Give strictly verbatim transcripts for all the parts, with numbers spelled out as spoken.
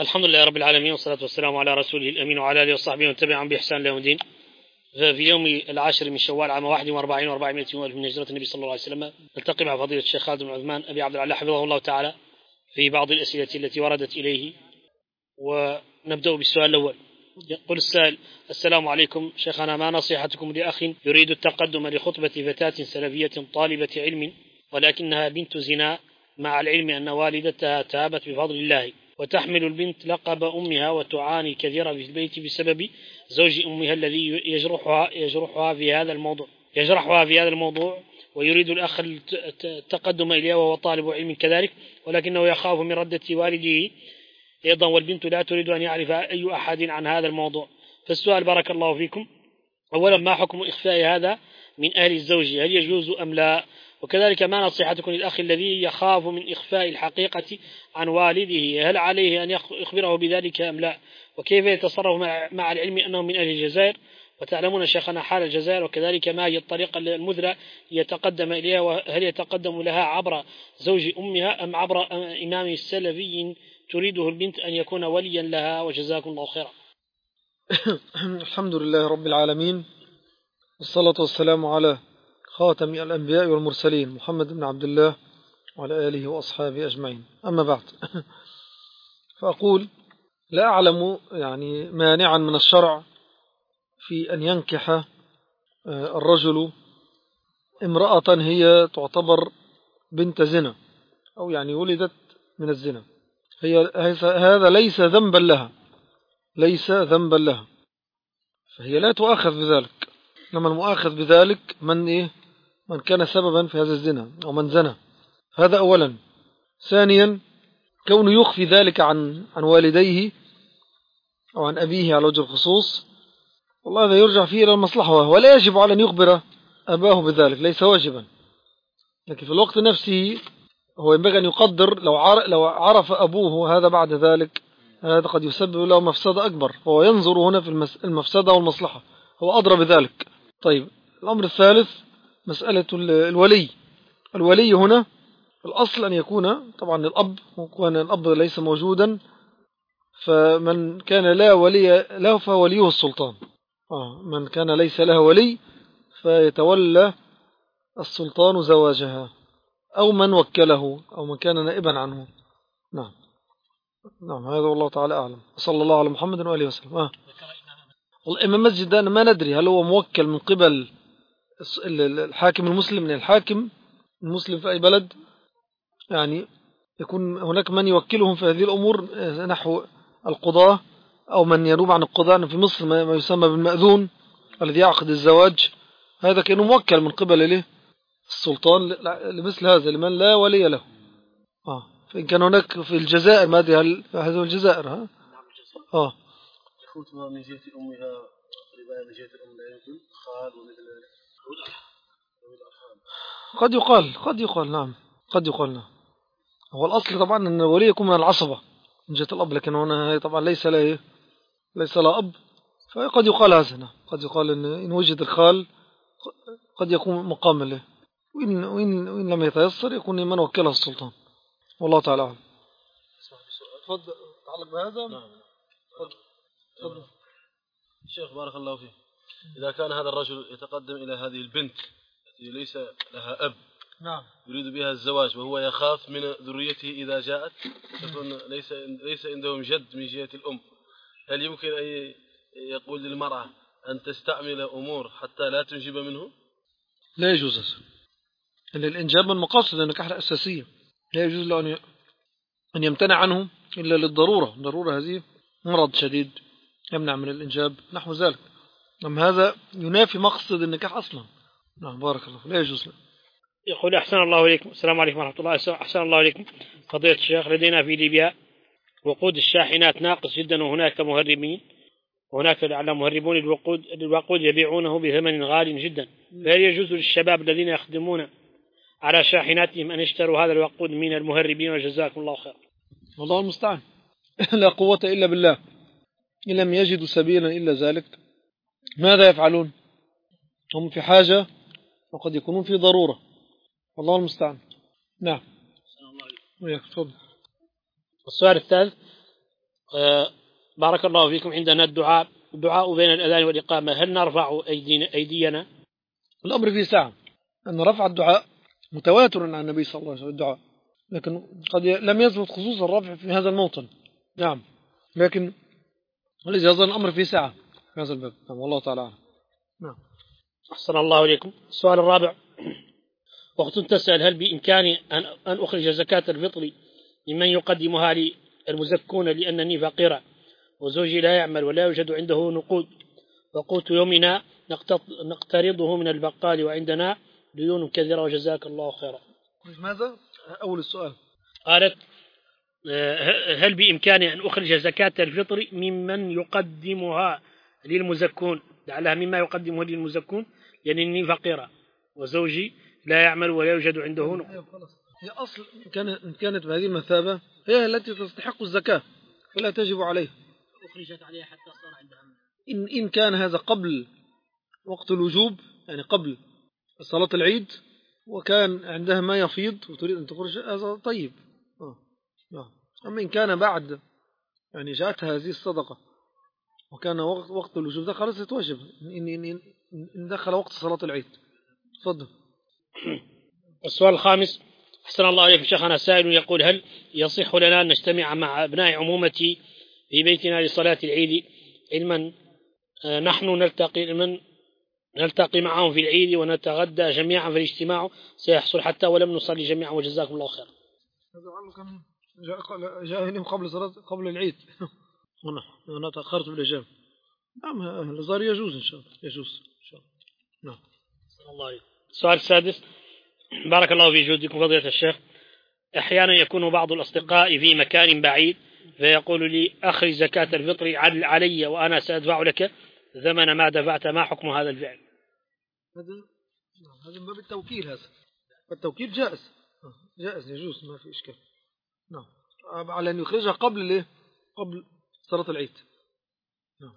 الحمد لله رب العالمين، والصلاة والسلام على رسوله الأمين وعلى آله وصحبه ومن تبعهم بإحسان إلى يوم الدين. ففي يوم العاشر من شوال عام واحد وأربعين وأربعمائة وألف من هجرة النبي صلى الله عليه وسلم نلتقي مع فضيلة الشيخ خالد بن عثمان أبي عبد الله حفظه الله تعالى في بعض الأسئلة التي وردت إليه، ونبدأ بالسؤال الأول. يقول السائل: السلام عليكم شيخنا، ما نصيحتكم لأخ يريد التقدم لخطبة فتاة سلفية طالبة علم ولكنها بنت زنا، مع العلم أن والدتها تابت بفضل الله، وتحمل البنت لقب أمها وتعاني كثيرا في البيت بسبب زوج أمها الذي يجرحها يجرحها في هذا الموضوع يجرحها في هذا الموضوع ويريد الأخ التقدم إليها وهو طالب علم كذلك، ولكنه يخاف من ردة والده أيضا، والبنت لا تريد أن يعرف أي أحد عن هذا الموضوع. فالسؤال بارك الله فيكم: أولا، ما حكم إخفاء هذا من أهل الزوج؟ هل يجوز أم لا؟ وكذلك ما نصيحتكم للأخ الذي يخاف من إخفاء الحقيقة عن والده؟ هل عليه أن يخبره بذلك أم لا؟ وكيف يتصرف مع العلم أنه من أهل الجزائر، وتعلمون شيخنا حال الجزائر؟ وكذلك ما هي الطريقة المثلى يتقدم إليها، وهل يتقدم لها عبر زوج أمها أم عبر إمام سلفي تريده البنت أن يكون وليا لها؟ وجزاكم الله خيرا. الحمد لله رب العالمين، والصلاة والسلام على خاتم الأنبياء والمرسلين محمد بن عبد الله وعلى آله وأصحابه أجمعين، أما بعد. فأقول: لا أعلم يعني مانعا من الشرع في أن ينكح الرجل امرأة هي تعتبر بنت زنا، أو يعني ولدت من الزنا. هي هذا ليس ذنبا لها ليس ذنبا لها فهي لا تؤاخذ بذلك، لما المؤاخذ بذلك من إيه من كان سببا في هذا الزنا أو من زنا. هذا أولا. ثانيا، كونه يخفي ذلك عن عن والديه أو عن أبيه على وجه الخصوص، والله هذا يرجع فيه إلى المصلحة، ولا يجب على أن يخبر أباه بذلك، ليس واجبا. لكن في الوقت نفسه هو ينبغي أن يقدر لو لو عرف أبوه هذا بعد ذلك، هذا قد يسبب له مفسدة أكبر، فهو ينظر هنا في المفسدة والمصلحة، هو أدرى بذلك. طيب، الأمر الثالث مسألة الولي. الولي هنا الأصل أن يكون طبعا الأب، وكان الأب ليس موجودا، فمن كان لا ولي له فوليه السلطان. آه من كان ليس له ولي فيتولى السلطان زواجها، أو من وكله، أو من كان نائبا عنه. نعم نعم هذا والله تعالى أعلم، صلى الله على محمد وآله وسلم. آه. والإمام مسجد ده أنا ما ندري هل هو موكل من قبل الحاكم المسلم، من الحاكم المسلم في أي بلد، يعني يكون هناك من يوكلهم في هذه الأمور نحو القضاة، أو من ينوب عن القضاة. في مصر ما يسمى بالمأذون الذي يعقد الزواج، هذا كأنه موكل من قبل له السلطان لمثل هذا، لمن لا ولي له. آه. فإن كان هناك في الجزائر، ما أدري هل هذا الجزائر؟ ها آه يخوتها من جهة أمها، رباية من جهة الأم لا يمكن خال ومثل قد يقال قد يقال نعم قد يقال نعم. هو الأصل طبعا أن الولي يكون من العصبة من جهة الأب، لكن هنا طبعا ليس له ليس له أب، فقد يقال هذا. قد يقال إن إن وجد الخال قد يكون مقام له، وإن, وإن, وإن لم يتيسر يكون من وكله السلطان، والله تعالى أعلم. تفضل تعلق بهذا. نعم. تفضل الشيخ بارك الله فيك. إذا كان هذا الرجل يتقدم إلى هذه البنت التي ليس لها أب، نعم، يريد بها الزواج، وهو يخاف من ذريته إذا جاءت تكون ليس ليس عندهم جد من جهة الأم، هل يمكن أن يقول للمرأة أن تستعمل أمور حتى لا تنجب منه؟ لا يجوز، لأن الإنجاب من مقاصد النكاح الأساسية، لا يجوز له أن أن يمتنع عنه إلا للضرورة. الضرورة هذه مرض شديد يمنع من الإنجاب نحو ذلك، أما هذا ينافي مقصد النكاح أصلا. نعم بارك الله، لا يجوز له. يقول: أحسن الله إليكم. السلام عليكم ورحمة الله. أحسن الله إليكم فضيلة الشيخ، لدينا في ليبيا وقود الشاحنات ناقص جدا، وهناك مهربين، وهناك على مهربون الوقود الوقود يبيعونه بثمن غال جدا، فهل يجوز للشباب الذين يخدمون على شاحناتهم أن يشتروا هذا الوقود من المهربين؟ وجزاكم الله خير. والله المستعان. لا قوة إلا بالله. إن لم يجدوا سبيلا إلا ذلك ماذا يفعلون؟ هم في حاجة وقد يكونون في ضرورة، والله المستعان. نعم. وياك تفضل. السؤال الثالث: آه بارك الله فيكم. عندنا الدعاء الدعاء بين الأذان والإقامة، هل نرفع أيدينا, أيدينا؟ الأمر فيه سعة، أن رفع الدعاء متواتر عن النبي صلى الله عليه وسلم الدعاء، لكن قد لم يثبت خصوص الرفع في هذا الموطن. نعم، لكن الذي يظن الأمر فيه سعة في هذا الباب. نعم، والله تعالى. نعم. أحسن الله إليكم. السؤال الرابع: وقت تسأل هل بإمكاني أن أن أخرج زكاة الفطر ممن يقدمها لي المزكون لأنني فقيرة وزوجي لا يعمل ولا يوجد عنده نقود، وقوت يومنا نقترضه من البقال وعندنا ديون كثيرة وجزاك الله خيرا. ماذا؟ أول السؤال قالت: هل بإمكاني أن أخرج زكاة الفطر ممن يقدمها للمزكون، لعلها مما يقدمه للمزكون لأنني فقيرة وزوجي لا يعمل ولا يوجد عنده نقود. هي أصل إن كانت بهذه المثابة هي التي تستحق الزكاة فلا تجب عليه. أخرجت عليها حتى صار عندها. إن, إن كان هذا قبل وقت الوجوب، يعني قبل صلاة العيد، وكان عندها ما يفيض وتريد أن تخرج، هذا طيب. آه. آه. أما إن كان بعد يعني جاءتها هذه الصدقة وكان وقت, وقت الوجوب ده خلاص يتواجب إن, إن, إن, إن دخل وقت صلاة العيد. تفضل. السؤال الخامس: أحسن الله عليكم شيخنا، سائل يقول: هل يصح لنا أن نجتمع مع أبناء عمومتي في بيتنا لصلاة العيد، علما نحن نلتقي من نلتقي معهم في العيد ونتغدى جميعا، فالاجتماع سيحصل حتى ولم نصلي جميعا وجزاكم الله خير. هذا جاء جاء هنا قبل صلاة قبل العيد. أنا أنا تأخرت بالإجابة. نعم، الهزار يجوز إن شاء الله، يجوز إن شاء الله. نعم. الله عليك. السؤال السادس: بارك الله في جهودكم فضيلة الشيخ، أحيانا يكون بعض الأصدقاء في مكان بعيد فيقول لي: أخرج زكاة الفطر علي وأنا سأدفع لك ثمن ما دفعت، ما حكم هذا الفعل؟ هذا هذا من باب التوكيل، هذا التوكيل جائز جائز يجوز، ما في إشكال. نعم، على أن يخرجها قبل ليه؟ قبل صلاة العيد. نعم.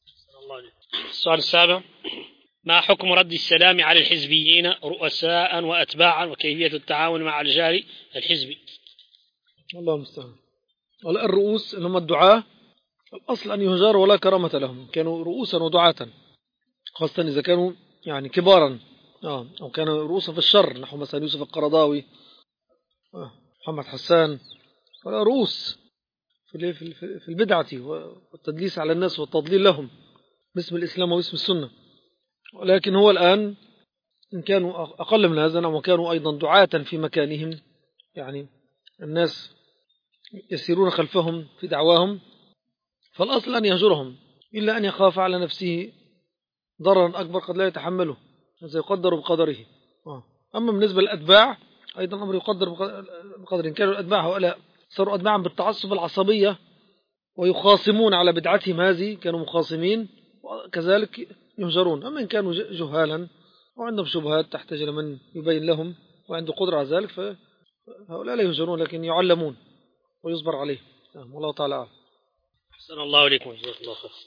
السؤال السابع: ما حكم رد السلام على الحزبيين رؤساء وأتباعا، وكيفية التعاون مع الجاري الحزبي؟ الله المستعان. الرؤوس اللي هم الدعاة الأصل أن يهجروا ولا كرامة لهم، كانوا رؤوسا ودعاة، خاصة إذا كانوا يعني كبارا، آه. أو كانوا رؤوسا في الشر، نحو مثلا يوسف القرضاوي، آه. محمد حسان، ولا رؤوس في في البدعة والتدليس على الناس والتضليل لهم باسم الإسلام واسم السنة. ولكن هو الآن إن كانوا أقل من هذا وكانوا أيضا دعاة في مكانهم، يعني الناس يسيرون خلفهم في دعواهم، فالأصل أن يهجرهم إلا أن يخاف على نفسه ضررا أكبر قد لا يتحمله، هذا يقدر بقدره. أما بالنسبة للأتباع أيضا الأمر يقدر بقدر. إن كانوا الأتباع هؤلاء صاروا أتباعا بالتعصب العصبية ويخاصمون على بدعتهم هذه، كانوا مخاصمين، وكذلك يهجرون. أما إن كانوا جهالا وعندهم شبهات تحتاج إلى من يبين لهم وعنده قدرة على ذلك، فهؤلاء لا يهجرون لكن يعلمون ويصبر عليه. والله تعالى أعلم. أحسن الله إليكم جزاك الله خير.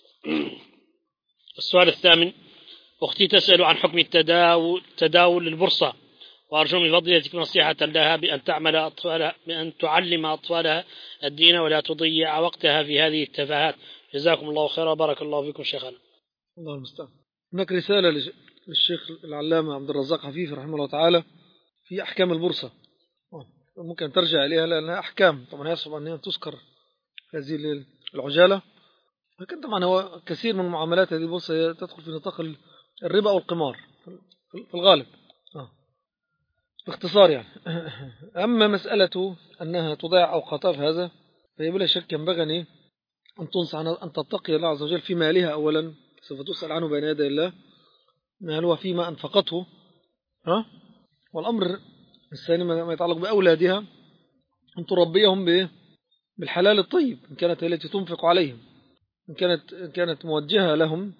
السؤال الثامن: أختي تسأل عن حكم التداول تداول البورصة، وأرجو من فضيلتكم نصيحة لها بأن تعمل أطفالها بأن تعلم أطفالها الدين ولا تضيع وقتها في هذه التفاهات. جزاكم الله خيرا، بارك الله فيكم شيخنا. الله المستعان. هناك رسالة للشيخ العلامة عبد الرزاق حفيف رحمه الله تعالى في أحكام البورصة، ممكن ترجع إليها لأنها أحكام، طبعا يصعب أنها تذكر هذه العجالة، لكن طبعا هو كثير من معاملات هذه البورصة تدخل في نطاق الربا والقمار في الغالب. آه. باختصار يعني. أما مسألة أنها تضيع أوقاتها في هذا، فهي بلا شك ينبغي أن تنصح أن تتقي الله عز وجل في مالها أولا، سوف تسأل عنه بين يدي الله، هل هو فيما أنفقته، ها؟ والأمر الثاني ما يتعلق بأولادها، أن تربيهم بالحلال الطيب إن كانت هي التي تنفق عليهم، إن كانت, إن كانت موجهة لهم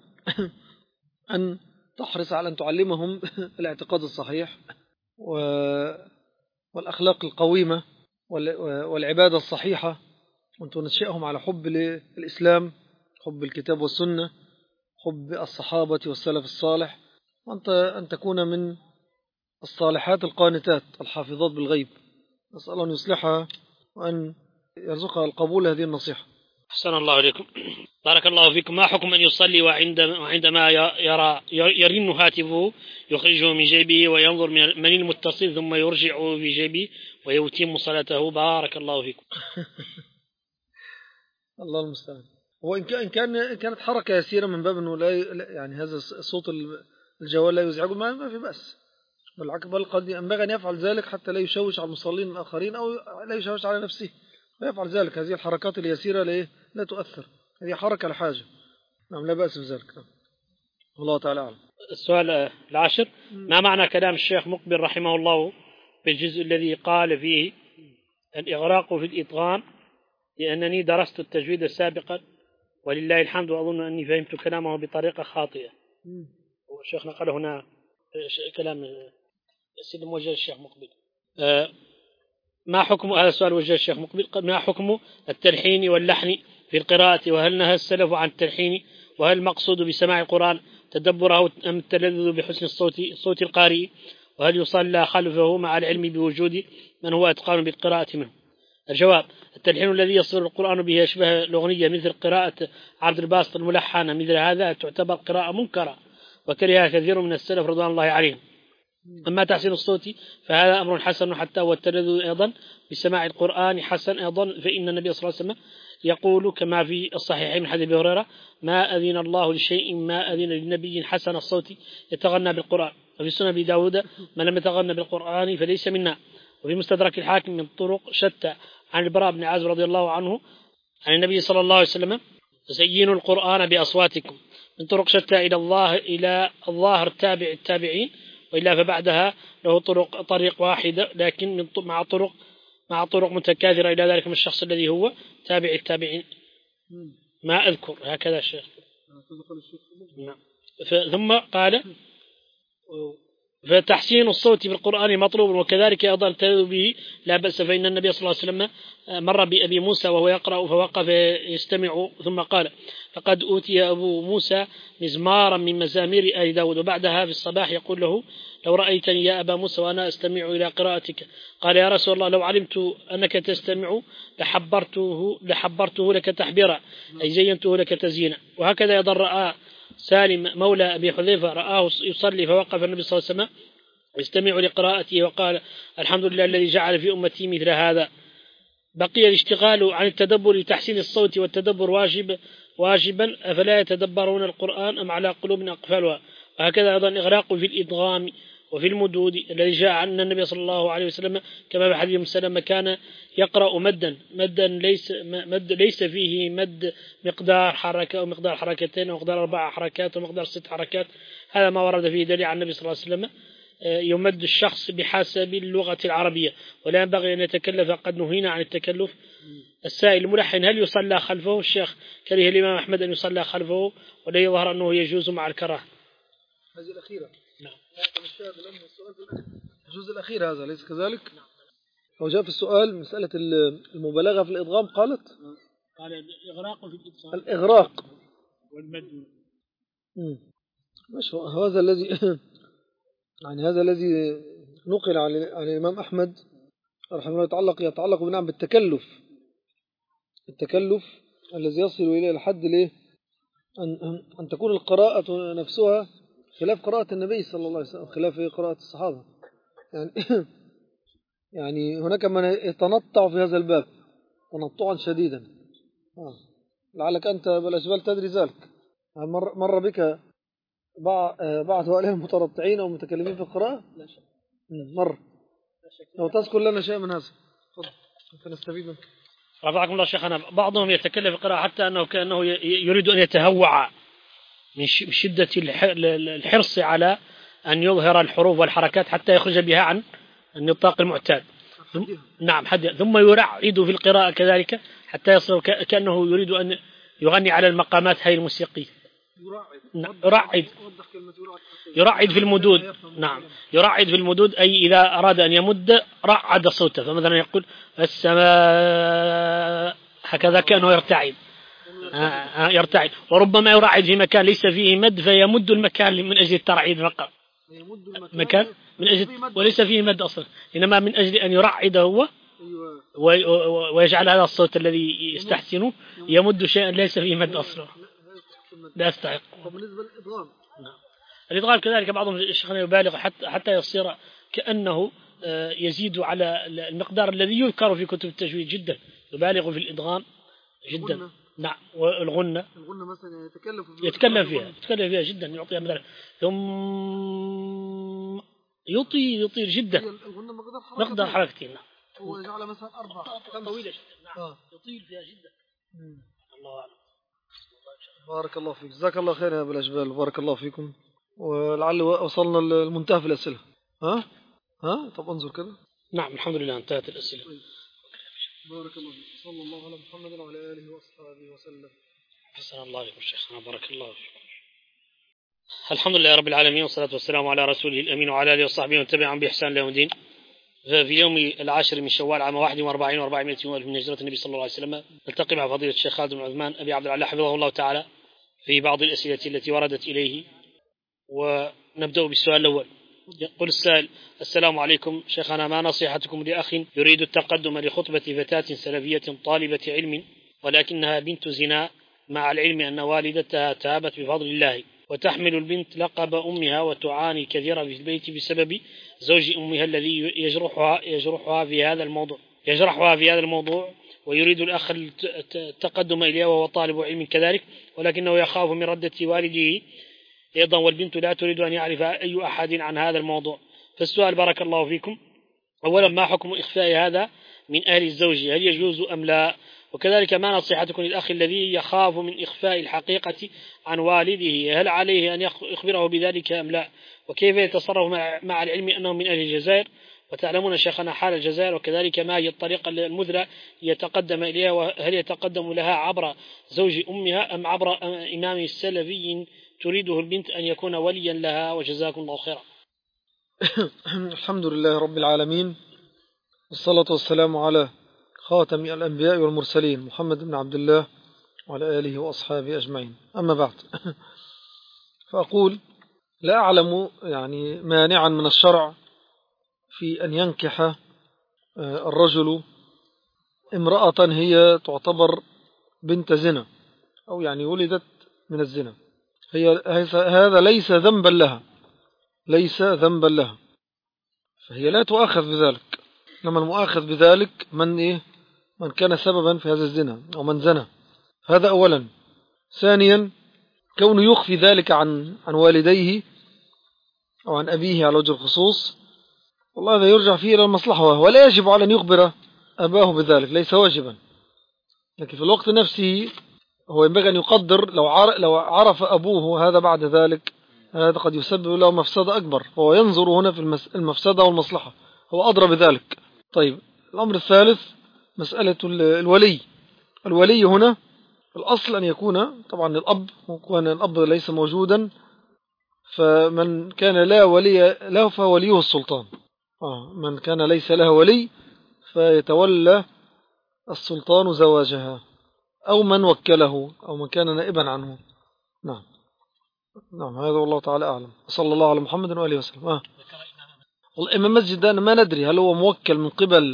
أن تحرص على أن تعلمهم الاعتقاد الصحيح والأخلاق القويمة والعبادة الصحيحة، وأن تنشئهم على حب الإسلام، حب الكتاب والسنة، حب الصحابة والسلف الصالح، وأنت أن تكون من الصالحات القانتات الحافظات بالغيب. نسأل الله أن يصلحها وأن يرزقها القبول هذه النصيحة. أحسن الله إليكم. بارك الله فيكم. ما حكم أن يصلي وعندما, وعندما يرى يرن هاتفه يخرجه من جيبه وينظر من المتصل ثم يرجعه في جيبه ويتم صلاته؟ بارك الله فيكم. الله المستعان. وإن كان كان كانت حركة يسيرة من باب أنه لا يعني هذا صوت الجوال لا يزعجه ما في بأس، بالعكس بل قد ينبغي أن يفعل ذلك حتى لا يشوش على المصلين الآخرين أو لا يشوش على نفسه، فيفعل ذلك. هذه الحركات اليسيرة لا لا تؤثر، هذه حركة لحاجة. نعم لا بأس بذلك. نعم. والله تعالى أعلم. السؤال العاشر: ما معنى كلام الشيخ مقبل رحمه الله في الجزء الذي قال فيه الإغراق في الإدغام لأنني درست التجويد سابقا ولله الحمد وأظن أني فهمت كلامه بطريقة خاطئة؟ والشيخ نقل هنا كلام سيد موجه الشيخ مقبل. ما حكم هذا السؤال وجه الشيخ مقبل: ما حكم التلحين واللحن في القراءة؟ وهل نهى السلف عن التلحين؟ وهل المقصود بسماع القرآن تدبره أم التلذذ بحسن الصوت صوت القارئ؟ وهل يصلى خلفه مع العلم بوجود من هو أتقان بالقراءة منه؟ الجواب: التلحين الذي يصير القرآن به أشبه الأغنية مثل قراءة عبد الباسط الملحنة مثل هذا تعتبر قراءة منكرة وكرهها كثير من السلف رضوان الله عليهم. أما تحسين الصوت فهذا أمر حسن حتى والتلذذ أيضا بسماع القرآن حسن أيضا، فإن النبي صلى الله عليه وسلم يقول كما في الصحيحين من حديث أبي هريرة: ما أذن الله لشيء ما أذن للنبي حسن الصوت يتغنى بالقرآن. وفي سنن أبي داود: من لم يتغنى بالقرآن فليس منا. وفي مستدرك الحاكم من طرق شتى عن البراء بن عازب رضي الله عنه عن النبي صلى الله عليه وسلم: زينوا القرآن بأصواتكم. من طرق شتى إلى الله إلى الظاهر تابع التابعين، وإلا فبعدها له طرق طريق واحدة لكن من مع طرق مع طرق متكاثرة إلى ذلك من الشخص الذي هو تابع التابعين. ما أذكر هكذا الشيخ. ثم قال: فتحسين الصوت في القرآن مطلوب وكذلك أيضا التلذذ به لا بأس، فإن النبي صلى الله عليه وسلم مر بأبي موسى وهو يقرأ فوقف يستمع ثم قال: لقد أوتي أبو موسى مزمارا من مزامير آل داود. وبعدها في الصباح يقول له: لو رأيتني يا أبا موسى وأنا أستمع إلى قراءتك. قال: يا رسول الله لو علمت أنك تستمع لحبرته, لحبرته لك تحبيرا، أي زينته لك تزيينا. وهكذا أيضا رأى سالم مولى أبي حذيفة رآه يصلي فوقف النبي صلى الله عليه وسلم يستمع لقراءته وقال: الحمد لله الذي جعل في أمتي مثل هذا. بقي الاشتغال عن التدبر لتحسين الصوت، والتدبر واجب واجبا، أفلا يتدبرون القرآن أم على قلوب أقفالها؟ وهكذا أيضا الإغراق في الإدغام وفي المدود الذي جاء عن النبي صلى الله عليه وسلم كما في حديث مسلم: كان يقرأ مدا مدا ليس مد ليس فيه مد مقدار حركة أو مقدار حركتين أو مقدار أربع حركات أو مقدار ست حركات. هذا ما ورد فيه دليل عن النبي صلى الله عليه وسلم. يمد الشخص بحسب اللغة العربية ولا ينبغي أن يتكلف، قد نهينا عن التكلف. السائل: الملحن هل يصلى خلفه؟ الشيخ كره الإمام أحمد أن يصلى خلفه ولا يظهر أنه يجوز مع الكراهة. هذه الأخيرة. نعم. الجزء الأخير هذا ليس كذلك؟ نعم. هو جاء في السؤال مسألة المبالغة في الإدغام قالت؟ قال الإغراق في الإدغام. الإغراق والمد. مش هو هذا الذي يعني هذا الذي نقل عن الإمام أحمد رحمه الله يتعلق يتعلق بنعم بالتكلف، التكلف الذي يصل إلى الحد ليه أن أن تكون القراءة نفسها خلاف قراءة النبي صلى الله عليه وسلم، خلاف قراءة الصحابة. يعني يعني هناك من يتنطع في هذا الباب تنطعا شديدا. آه. لعلك أنت بالأجبال تدري ذلك. مر, مر بك بعض هؤلاء المتنطعين أو متكلمين في القراءة؟ لا شك. مر. لو تذكر لنا شيء من هذا تفضل نستفيد منك. رفعكم الله شيخنا. بعضهم يتكلم في القراءة حتى أنه كأنه يريد أن يتهوع من شدة الحرص على أن يظهر الحروف والحركات حتى يخرج بها عن النطاق المعتاد. نعم حد. ثم يرعد في القراءة كذلك حتى يصل كأنه يريد أن يغني على المقامات هاي الموسيقية. يرعد يرعد في المدود. نعم يرعد في المدود، أي إذا أراد أن يمد رعد صوته، فمثلا يقول السماء هكذا كأنه يرتعد يرتعد وربما يرعد في مكان ليس فيه مد فيمد المكان من أجل الترعيد فقط، مكان من أجل وليس فيه مد أصلا، إنما من أجل أن يرعد هو ويجعل هذا الصوت الذي يستحسنه يمد شيئا ليس فيه مد أصلا لا يستحق. وبالنسبة للإدغام نعم. الإدغام كذلك بعضهم الشيخ يبالغ حتى حتى يصير كأنه يزيد على المقدار الذي يذكر في كتب التجويد جدا، يبالغ في الإدغام جدا. الغنة. نعم. والغنة الغنة مثلا يتكلم فيها يتكلم فيها يتكلم فيها جدا، يعطيها مثلا ثم يطيل يطيل جدا الغنة مقدار حركتين. نعم. هو يجعل مثلا أربعة طويلة جدا. نعم. آه. يطيل فيها جدا. مم. الله أعلم. بارك الله فيك، جزاك الله خير يا أبو الأجبال، بارك الله فيكم، ولعل وصلنا المنتهى في الأسئلة. ها ها طب انظر كده. نعم الحمد لله انتهت الأسئلة. بارك الله فيك، صلى الله على محمد وعلى آله وأصحابه وسلم. حسن الله عليكم شيخنا، بارك الله فيكم. الحمد لله رب العالمين، والصلاة والسلام على رسوله الأمين وعلى آله وصحبه ومن تبعهم بإحسان إلى يوم الدين. ففي يوم العاشر من شوال عام واحد وأربعين وأربعمائة وألف من هجرة النبي صلى الله عليه وسلم نلتقي مع فضيلة الشيخ خالد بن عثمان أبي عبد الله حفظه الله تعالى في بعض الأسئلة التي وردت إليه، ونبدأ بالسؤال الأول. يقول السائل: السلام عليكم شيخنا، ما نصيحتكم لأخ يريد التقدم لخطبة فتاة سلفية طالبة علم ولكنها بنت زنا، مع العلم أن والدتها تابت بفضل الله، وتحمل البنت لقب أمها وتعاني كثيرا في البيت بسبب زوج أمها الذي يجرحها يجرحها في هذا الموضوع يجرحها في هذا الموضوع ويريد الأخ التقدم إليها وهو طالب علم كذلك، ولكنه يخاف من ردة والده أيضا، والبنت لا تريد أن يعرف أي أحد عن هذا الموضوع. فالسؤال بارك الله فيكم: أولا، ما حكم إخفاء هذا من أهل الزوج؟ هل يجوز أم لا؟ وكذلك ما نصيحتكم للأخ الذي يخاف من إخفاء الحقيقة عن والده؟ هل عليه أن يخبره بذلك أم لا؟ وكيف يتصرف مع العلم أنه من أهل الجزائر؟ وتعلمون شيخنا حال الجزائر، وكذلك ما هي الطريقة المثلى ليتقدم إليها؟ وهل يتقدم لها عبر زوج أمها أم عبر إمام سلفي تريده البنت أن يكون وليا لها؟ وجزاكم الله خيرا. الحمد لله رب العالمين، والصلاة والسلام على خاتم الأنبياء والمرسلين محمد بن عبد الله وعلى آله وأصحابه أجمعين، أما بعد. فأقول: لا أعلم يعني مانعا من الشرع في أن ينكح الرجل امرأة هي تعتبر بنت زنا، أو يعني ولدت من الزنا، هي هذا ليس ذنبا لها ليس ذنبا لها فهي لا تؤاخذ بذلك، لما المؤاخذ بذلك من إيه من كان سببا في هذا الزنا أو من زنا. هذا أولا. ثانيا، كونه يخفي ذلك عن عن والديه أو عن أبيه على وجه الخصوص، والله هذا يرجع فيه إلى المصلحة، ولا يجب على أن يخبر أباه بذلك، ليس واجبا، لكن في الوقت نفسه هو ينبغي أن يقدر لو عرف أبوه هذا بعد ذلك هذا قد يسبب له مفسدة أكبر، فهو ينظر هنا في المفسدة والمصلحة، هو أدرى بذلك. طيب، الأمر الثالث مسألة الولي. الولي هنا الأصل أن يكون طبعا الأب، وكان الأب ليس موجودا فمن كان لا ولي له فوليه السلطان. آه من كان ليس له ولي فيتولى السلطان زواجها، أو من وكله، أو من كان نائبا عنه. نعم نعم هذا والله تعالى أعلم، صلى الله على محمد وآله وسلم. آه. الإمام مسجد ده ما ندري هل هو موكل من قبل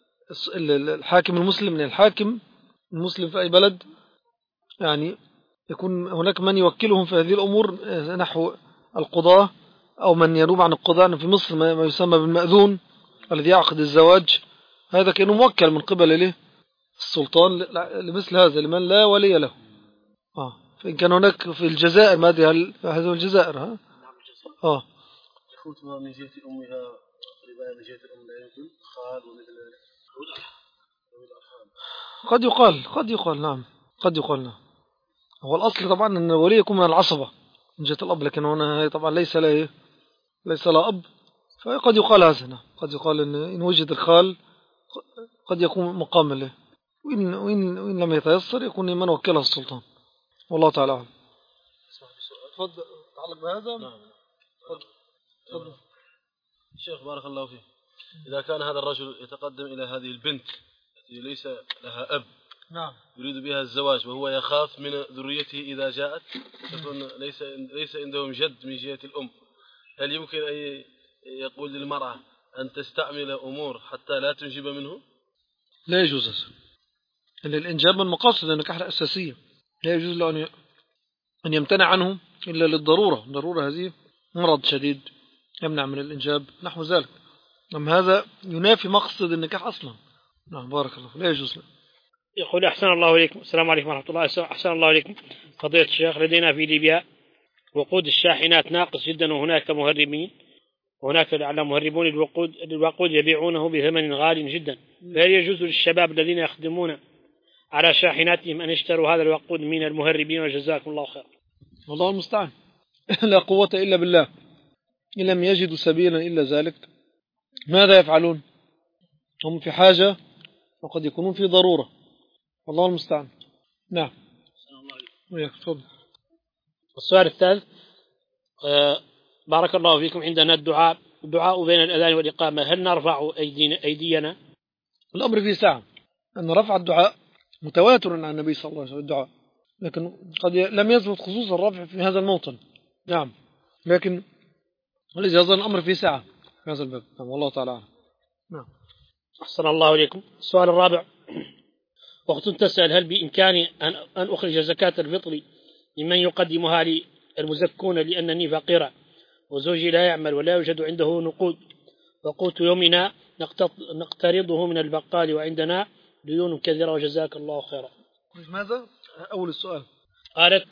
الحاكم المسلم، من الحاكم المسلم في أي بلد، يعني يكون هناك من يوكلهم في هذه الأمور نحو القضاة، أو من ينوب عن القضاة. في مصر ما يسمى بالمأذون الذي يعقد الزواج، هذا كأنه موكل من قبل له السلطان لمثل هذا، لمن لا ولي له. آه. فإن كان هناك في الجزائر، ما أدري هل هذا الجزائر. ها آه يخوتها من جهة أمها قريبا من جهة الأم، لا يمكن خال ومثل ذلك. قد يقال قد يقال نعم قد يقال نعم. هو الأصل طبعا أن الولي يكون من العصبة من جهة الأب، لكن هنا طبعا ليس له ليس له أب، فقد يقال هذا. قد يقال إن إن وجد الخال قد يكون مقام له، وإن, وإن, وإن لم يتيسر يكون من وكله السلطان، والله تعالى أعلم. تفضل تعلق بهذا. نعم. تفضل الشيخ بارك الله فيك. إذا كان هذا الرجل يتقدم إلى هذه البنت التي ليس لها أب، نعم، يريد بها الزواج، وهو يخاف من ذريته إذا جاءت تكون ليس ليس عندهم جد من جهة الأم، هل يمكن أن يقول للمرأة أن تستعمل أمور حتى لا تنجب منه؟ لا يجوز، لأن الإنجاب من مقاصد النكاح الأساسية، لا يجوز له أن أن يمتنع عنه إلا للضرورة. ضرورة هذه مرض شديد يمنع من الإنجاب نحو ذلك. أما هذا ينافي مقصد النكاح أصلا. نعم بارك الله، لا يجوز له. يقول أحسن الله إليكم. السلام عليكم ورحمة الله. أحسن الله إليكم فضيلة الشيخ، لدينا في ليبيا وقود الشاحنات ناقص جدا، وهناك مهربين، وهناك لعل مهربون الوقود الوقود يبيعونه بثمن غال جدا، فهل يجوز للشباب الذين يخدمون على شاحناتهم أن يشتروا هذا الوقود من المهربين؟ وجزاكم الله خير. والله المستعان. لا قوة إلا بالله. إن لم يجدوا سبيلا إلا ذلك ماذا يفعلون؟ هم في حاجة وقد يكونون في ضرورة، والله المستعان. نعم. تفضل. السؤال الثالث، آه بارك الله فيكم، عندنا الدعاء الدعاء بين الأذان والإقامة، هل نرفع أيدينا, أيدينا؟ الأمر فيه سعة، أن رفع الدعاء متواتر عن النبي صلى الله عليه وسلم الدعاء، لكن قد لم يثبت خصوص الرفع في هذا الموطن. نعم، لكن الذي يظن الأمر فيه سعة في هذا الباب. نعم والله تعالى. نعم. أحسن الله إليكم. السؤال الرابع، وقت تسأل هل بإمكاني أن أن أخرج زكاة الفطر ممن يقدمها لي المزكون لأنني فقيرة وزوجي لا يعمل ولا يوجد عنده نقود، وقوت يومنا نقترضه من البقال وعندنا ديون كثيرة، وجزاك الله خيرا. ماذا؟ أول السؤال قالت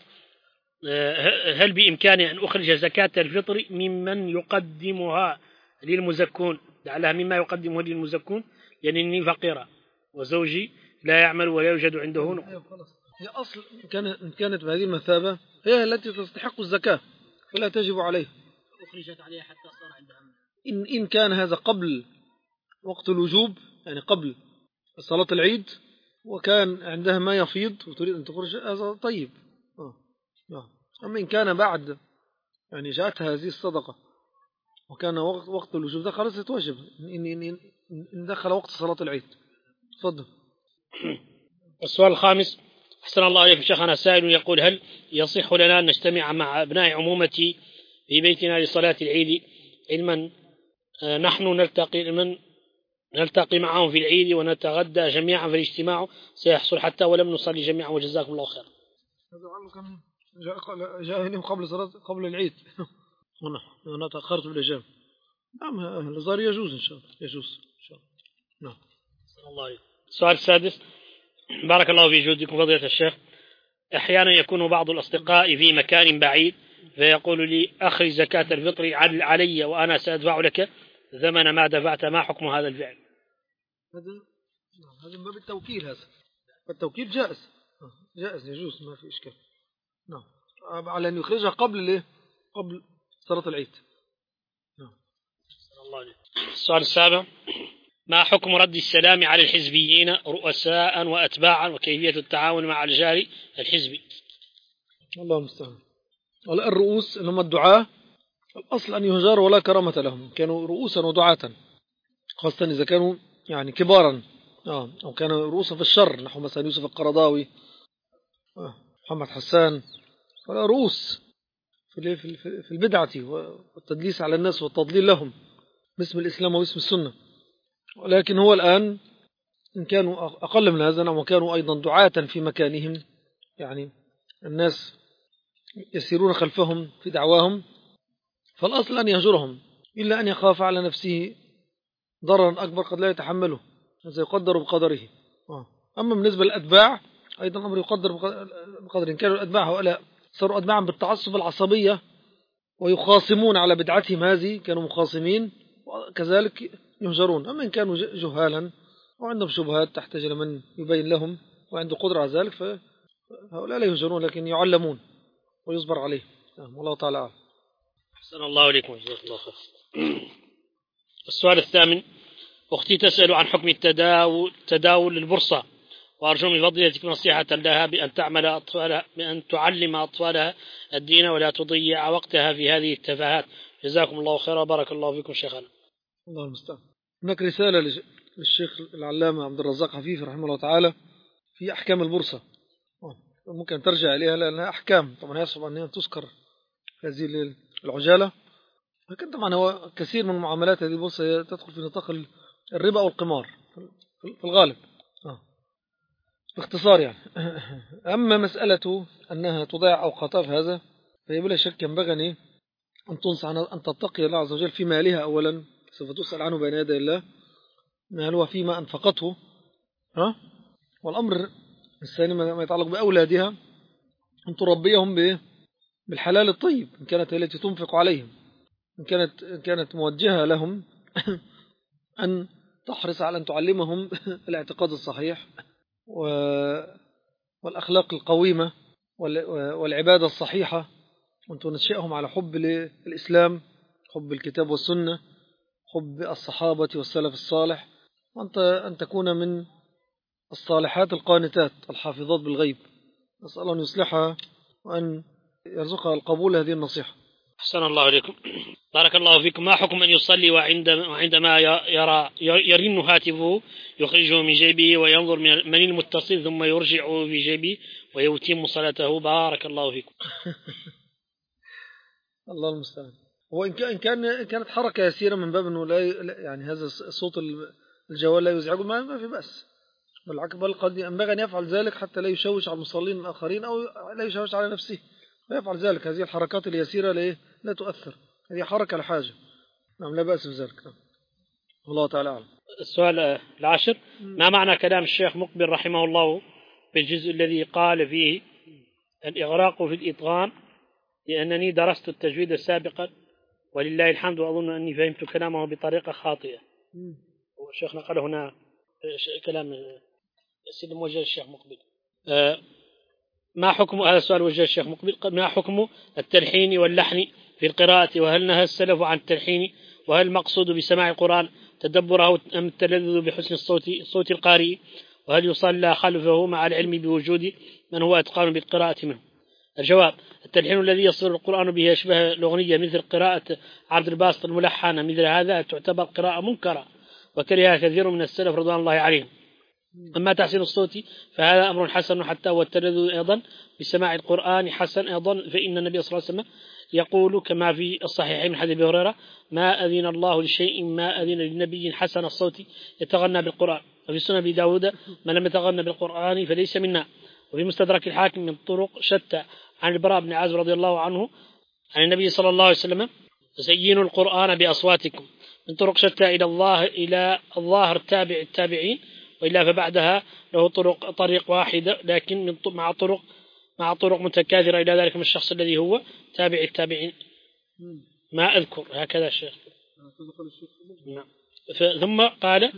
هل بإمكاني أن أخرج زكاة الفطر ممن يقدمها للمزكون، لعلها مما يقدمه للمزكون لأنني فقيرة وزوجي لا يعمل ولا يوجد عنده نقود. هي أصل إن كانت بهذه المثابة هي التي تستحق الزكاة فلا تجب عليه، أخرجت عليها حتى صار عندها. إن, إن كان هذا قبل وقت الوجوب، يعني قبل صلاة العيد، وكان عندها ما يفيض وتريد أن تخرج، هذا طيب. آه. آه. أما إن كان بعد يعني جاءتها هذه الصدقة وكان وقت, وقت الوجوب، ده خلاص يتواجب إن, إن, إن, إن دخل وقت صلاة العيد. تفضل. السؤال الخامس، أحسن الله عليكم شيخنا، سائل يقول هل يصح لنا أن نجتمع مع أبناء عمومتي في بيتنا لصلاة العيد، علما نحن نلتقي من نلتقي معهم في العيد ونتغدى جميعا، فالاجتماع سيحصل حتى ولم نصلي جميعا، وجزاكم الله خير. هذا كان جاء إليهم قبل صلاة قبل العيد. أنا تأخرت بالإجابة. نعم الهزار يجوز إن شاء الله، يجوز إن شاء الله. نعم. الله عليك. السؤال السادس، بارك الله في جهودكم فضيلة الشيخ، أحيانا يكون بعض الأصدقاء في مكان بعيد فيقول لي أخرج زكاة الفطر علي وأنا سأدفع لك ثمن ما دفعت، ما حكم هذا الفعل؟ هذا هذا من باب التوكيل، هذا التوكيل جائز جائز يجوز، ما في إشكال. نعم، على أن يخرجها قبل ليه؟ قبل صلاة العيد. نعم. الله عليك. السؤال السابع، ما حكم رد السلام على الحزبيين رؤساء وأتباعا، وكيفية التعاون مع الجار الحزبي؟ الله المستعان. الرؤوس اللي هم الدعاة الأصل أن يهجروا ولا كرامة لهم، كانوا رؤوسا ودعاة، خاصة إذا كانوا يعني كبارا آه. أو كانوا رؤوسا في الشر، نحو مثلا يوسف القرضاوي، آه. محمد حسان، ولا رؤوس في في البدعة والتدليس على الناس والتضليل لهم باسم الإسلام واسم السنة. ولكن هو الآن إن كانوا أقل من هذا وكانوا أيضا دعاة في مكانهم، يعني الناس يسيرون خلفهم في دعواهم، فالأصل أن يهجرهم إلا أن يخاف على نفسه ضررا أكبر قد لا يتحمله، سيقدر بقدره. أما بالنسبة للأتباع أيضا الأمر يقدر بقدر. إن كانوا الأتباع هؤلاء صاروا أتباعا بالتعصب العصبية ويخاصمون على بدعتهم هذه، كانوا مخاصمين، وكذلك يهجرون. أما إن كانوا جهالا وعندهم شبهات تحتاج إلى من يبين لهم وعنده قدرة على ذلك، فهؤلاء لا يهجرون لكن يعلمون ويصبر عليه. والله تعالى أعلم. أحسن الله إليكم وجزاك الله خير. السؤال الثامن، أختي تسأل عن حكم التداول تداول البورصة، وأرجو من فضيلتكم نصيحة لها بأن تعمل أطفالها بأن تعلم أطفالها الدين ولا تضيع وقتها في هذه التفاهات، جزاكم الله خيرا. بارك الله فيكم شيخنا. الله المستعان. هناك رسالة للشيخ العلامة عبد الرزاق حفيف رحمه الله تعالى في أحكام البورصة، ممكن ترجع إليها لأنها أحكام طبعا يصعب أنها تذكر هذه العجالة، لكن طبعا هو كثير من المعاملات هذه البورصة تدخل في نطاق الربا أو القمار في الغالب. باختصار يعني. أما مسألة أنها تضيع أوقاتها في هذا فهي بلا شك ينبغي أن تنصح أن تتقي الله عز وجل في مالها أولا، سوف تسأل عنه بين يدي الله، هل هو فيما أنفقته، ها؟ والأمر الثاني ما يتعلق بأولادها أن تربيهم بالحلال الطيب إن كانت هي التي تنفق عليهم، إن كانت, إن كانت موجهة لهم أن تحرص على أن تعلمهم الاعتقاد الصحيح والأخلاق القويمة والعبادة الصحيحة، وأن تنشئهم على حب الإسلام، حب الكتاب والسنة، حب الصحابة والسلف الصالح، وأنت أن تكون من الصالحات القانتات الحافظات بالغيب. نسأل أن يصلحها وأن يرزقها القبول هذه النصيحة. أحسن الله إليكم، بارك الله فيكم. ما حكم أن يصلي وعندما يرى يرن هاتفه يخرجه من جيبه وينظر من المتصل ثم يرجعه في جيبه ويتم صلاته؟ بارك الله فيكم. الله المستعان. وإن كان كان كانت حركة يسيرة من باب أنه لا يعني هذا صوت الجوال لا يزعجه، ما في بأس، بل قد ينبغي أن يفعل ذلك حتى لا يشوش على المصلين الآخرين أو لا يشوش على نفسه، فيفعل ذلك. هذه الحركات اليسيرة لا تؤثر، هذه حركة لحاجة، نعم لا بأس بذلك. الله تعالى أعلم. السؤال العاشر: ما معنى كلام الشيخ مقبل رحمه الله في الجزء الذي قال فيه الإغراق في الإطغام، لأنني درست التجويد سابقا ولله الحمد وأظن أني فهمت كلامه بطريقة خاطئة. والشيخ نقل هنا كلام السيد موجه الشيخ مقبل. ما حكم هذا السؤال وجه الشيخ مقبل: ما حكم التلحين واللحن في القراءة، وهل نهى السلف عن التلحين، وهل المقصود بسماع القرآن تدبره أم التلذذ بحسن الصوت صوت القارئ، وهل يصلى خلفه مع العلم بوجود من هو أتقان بالقراءة منه؟ الجواب: التلحين الذي يصل القرآن به يشبه الأغنية مثل قراءة عبد الباسط الملحنة، مثل هذا تعتبر قراءة منكرة وكرهها كثير من السلف رضوان الله عليهم. أما تحسين الصوت فهذا أمر حسن، حتى والتلذذ أيضا بسماع القرآن حسن أيضا، فإن النبي صلى الله عليه وسلم يقول كما في الصحيحين من حديث أبي هريرة: ما أذن الله لشيء ما أذن للنبي حسن الصوت يتغنى بالقرآن. وفي سنن أبي داود: من لم يتغنى بالقرآن فليس منا. وفي مستدرك الحاكم من طرق شتى عن البراء بن عازب رضي الله عنه عن النبي صلى الله عليه وسلم: زينوا القرآن بأصواتكم. من طرق شتى إلى الله إلى الظاهر تابع التابعين، وإلا فبعدها له طرق طريق واحدة لكن من مع طرق مع طرق متكاثرة إلى ذلك من الشخص الذي هو تابع التابعين. ما أذكر هكذا الشيخ. ثم قال: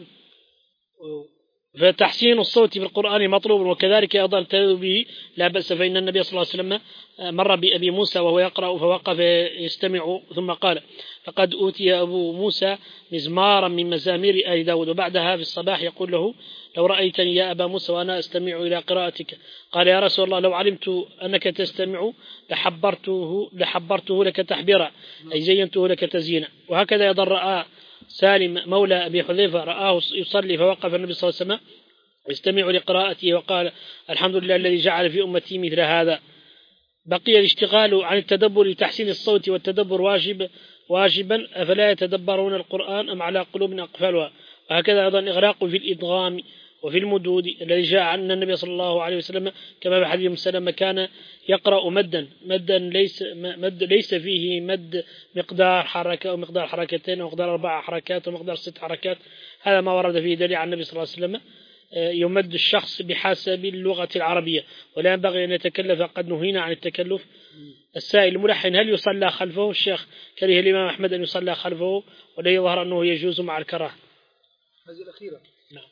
فتحسين الصوت بالقرآن مطلوب، وكذلك أيضا التلذذ به لا بأس، فإن النبي صلى الله عليه وسلم مر بأبي موسى وهو يقرأ فوقف يستمع ثم قال: لقد أوتي أبو موسى مزمارا من مزامير آل داود. وبعدها في الصباح يقول له: لو رأيتني يا أبا موسى وأنا أستمع إلى قراءتك. قال: يا رسول الله، لو علمت أنك تستمع لحبرته, لحبرته لك تحبيرا، أي زينته لك تزيينا. وهكذا أيضا رأى سالم مولى أبي حذيفة رآه يصلي فوقف النبي صلى الله عليه وسلم يستمع لقراءته وقال: الحمد لله الذي جعل في أمتي مثل هذا. بقي الاشتغال عن التدبر لتحسين الصوت، والتدبر واجب واجبا، أفلا يتدبرون القرآن أم على قلوب أقفالها. وهكذا أيضا الإغراق في الإدغام وفي المدود الذي جاء عن النبي صلى الله عليه وسلم كما في حديث مسلم: كان يقرأ مدا مدا ليس مد ليس فيه مد مقدار حركة أو مقدار حركتين أو مقدار أربع حركات أو مقدار ست حركات. هذا ما ورد فيه دليل عن النبي صلى الله عليه وسلم. يمد الشخص بحسب اللغة العربية، ولا ينبغي أن يتكلف، قد نهينا عن التكلف. السائل: الملحن هل يصلى خلفه؟ الشيخ كره الإمام أحمد أن يصلى خلفه، ولا يظهر أنه يجوز مع الكراهة. هذه الأخيرة. نعم.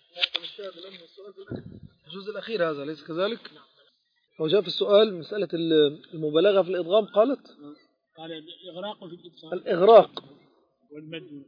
الجزء الأخير هذا ليس كذلك؟ نعم. هو جاء في السؤال مسألة المبالغة في الإدغام، قالت قال الإغراق في الإدغام، الإغراق والمد.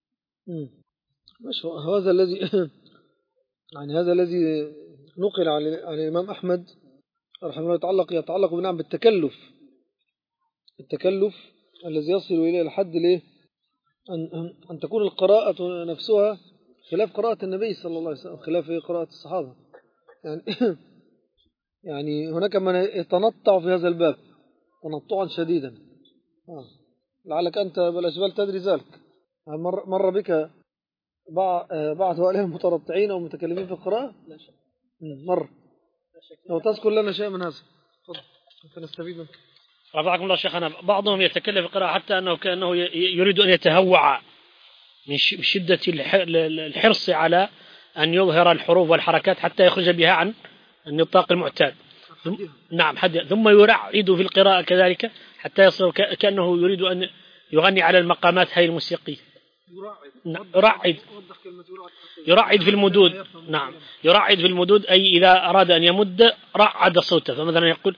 مش هذا الذي يعني هذا الذي نقل عن الإمام أحمد رحمه الله يتعلق يتعلق بنعم بالتكلف، التكلف الذي يصل إلى الحد ليه أن أن تكون القراءة نفسها خلاف قراءة النبي صلى الله عليه وسلم، خلاف قراءة الصحابة. يعني يعني هناك من يتنطع في هذا الباب تنطعا شديدا. آه. لعلك أنت بالأجبال تدري ذلك. مر, مر بك بعض هؤلاء المتنطعين أو المتكلمين في القراءة؟ مر لو تذكر لنا شيء من هذا تفضل حتى نستفيد منك. رفعكم الله شيخنا. بعضهم يتكلم في القراءة حتى أنه كأنه يريد أن يتهوع من شدة الحرص على أن يظهر الحروف والحركات حتى يخرج بها عن النطاق المعتاد. نعم حد ثم يرعد في القراءة كذلك حتى يصير كأنه يريد أن يغني على المقامات هاي الموسيقية. يرعد يرعد في المدود. نعم يرعد في المدود أي إذا أراد أن يمد رعد صوته. فمثلا يقول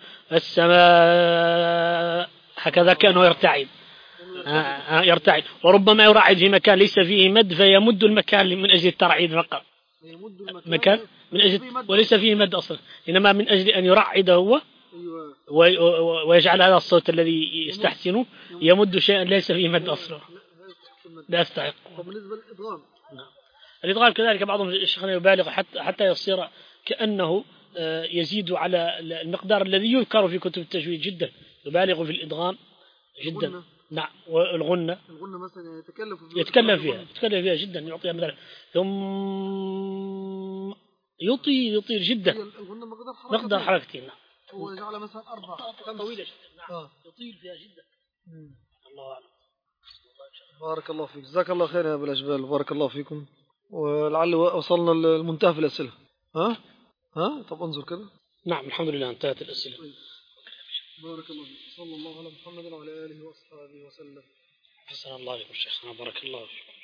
السماء هكذا كأنه يرتعد يرتعد. وربما يرعد في مكان ليس فيه مد فيمد المكان من أجل الترعيد فقط مكان من أجل وليس فيه مد أصلا إنما من أجل أن يرعد هو ويجعل هذا الصوت الذي يستحسنه يمد شيئا ليس فيه مد أصلا لا يستحق. بالنسبة للإدغام نعم. الإدغام كذلك بعضهم الشيخنا يبالغ حتى حتى يصير كأنه يزيد على المقدار الذي يذكر في كتب التجويد جدا يبالغ في الإدغام جدا. الغنة. نعم والغنة الغنة مثلا يتكلم فيها يتكلم فيها يتكلم فيها جدا يعطيها مثلا ثم يطيل يطيل جدا الغنة مقدار حركتين مقدار حركتين. نعم هو يجعل مثلا أربعة طويلة جدا. نعم آه. يطيل فيها جدا. مم. الله أعلم. بارك الله فيك جزاك الله خير يا أبو الأجبال بارك الله فيكم ولعل وصلنا المنتهى في الأسئلة. ها ها طب انظر كده. نعم الحمد لله انتهت الأسئلة. بارك الله فيك صلى الله على محمد وعلى آله وأصحابه وسلم. حسن الله عليكم شيخنا بارك الله فيكم.